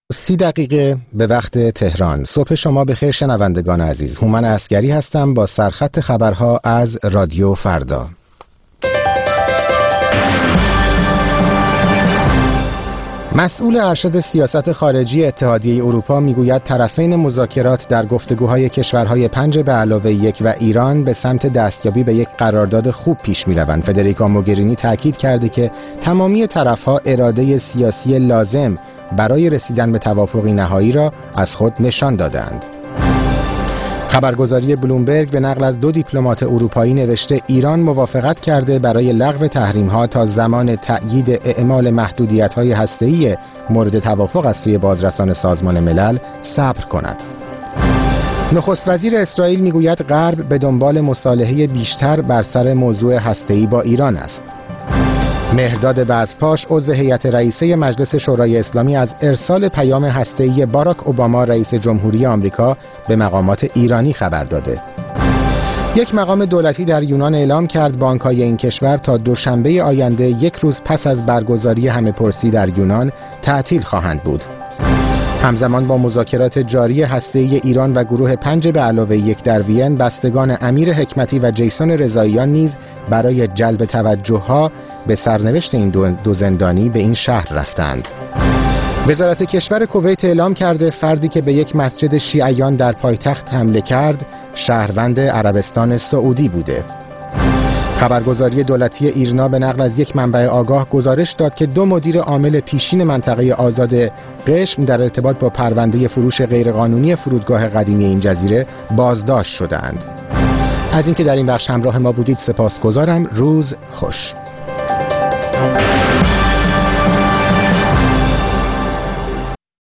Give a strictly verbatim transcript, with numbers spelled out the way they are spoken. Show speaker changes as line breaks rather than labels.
سی دقیقه به وقت تهران. صبح شما بخیر شنوندگان عزیز. هومن عسگری هستم با سرخط خبرها از رادیو فردا. مسئول ارشد سیاست خارجی اتحادیه اروپا میگوید طرفین مذاکرات در گفتگوهای کشورهای پنج به علاوه یک و ایران به سمت دستیابی به یک قرارداد خوب پیش می‌روند. فدریکا موگرینی تاکید کرده که تمامی طرفها اراده سیاسی لازم برای رسیدن به توافقی نهایی را از خود نشان دادند. خبرگزاری بلومبرگ به نقل از دو دیپلمات اروپایی نوشته ایران موافقت کرده برای لغو تحریم‌ها تا زمان تأیید اعمال محدودیت‌های هسته‌ای مورد توافق از سوی بازرسان سازمان ملل صبر کند. نخست وزیر اسرائیل میگوید غرب به دنبال مصالحه بیشتر بر سر موضوع هسته‌ای با ایران است. مهرداد بزپاش عضو هیئت رئیسه مجلس شورای اسلامی از ارسال پیام هسته‌ای باراک اوباما رئیس جمهوری آمریکا به مقامات ایرانی خبر داده. یک مقام دولتی در یونان اعلام کرد بانک‌های این کشور تا دوشنبه آینده یک روز پس از برگزاری همه‌پرسی در یونان تعطیل خواهند بود. همزمان با مذاکرات جاری هسته‌ای ایران و گروه پنج به علاوه یک در وین، بستگان امیر حکمتی و جیسون رضاییان نیز برای جلب توجه‌ها به سرنوشت این دو, دو زندانی به این شهر رفتند. وزارت کشور کویت اعلام کرده فردی که به یک مسجد شیعیان در پایتخت حمله کرد شهروند عربستان سعودی بوده. خبرگزاری دولتی ایرنا به نقل از یک منبع آگاه گزارش داد که دو مدیر عامل پیشین منطقه آزاد قشم در ارتباط با پرونده فروش غیرقانونی فرودگاه قدیمی این جزیره بازداشت شدند. از اینکه در این بخش همراه ما بودید سپاسگزارم. روز خوش.